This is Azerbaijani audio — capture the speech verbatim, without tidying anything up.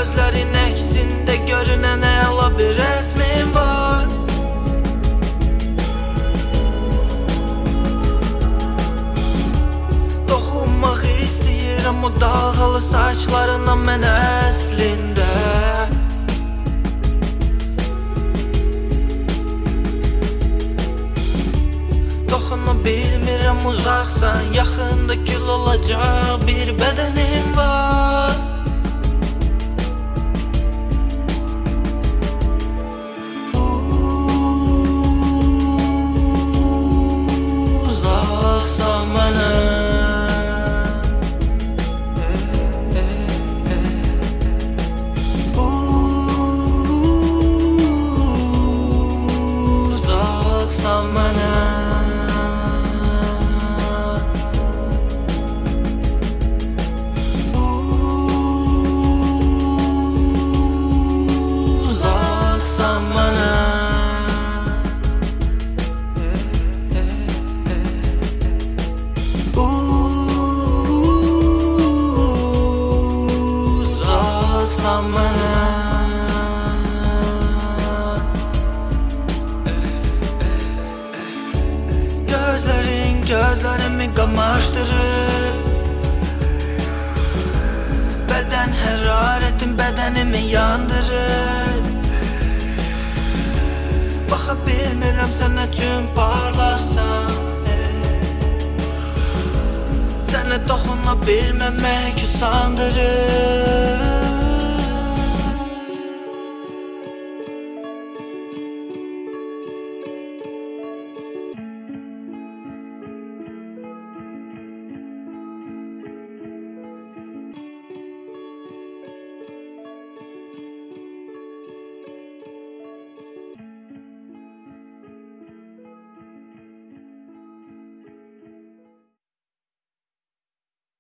Gözlərin əksində görünən əla bir rəsmin var. Doxunmaq istəyirəm o dalğalı saçlarına mən əslində. Doxuna bilmirəm uzaqsan, yaxında gül olacaq bir bədənim var. Uzaqsan mənə Uzaqsan mənə Gözlərin gözlərimi qamaşdırır. Bədən hərarətin bədənimi yandırır. Baxa bilmirəm sənə üçün parlaqsan. Sənə toxuna bilməmək usandırır.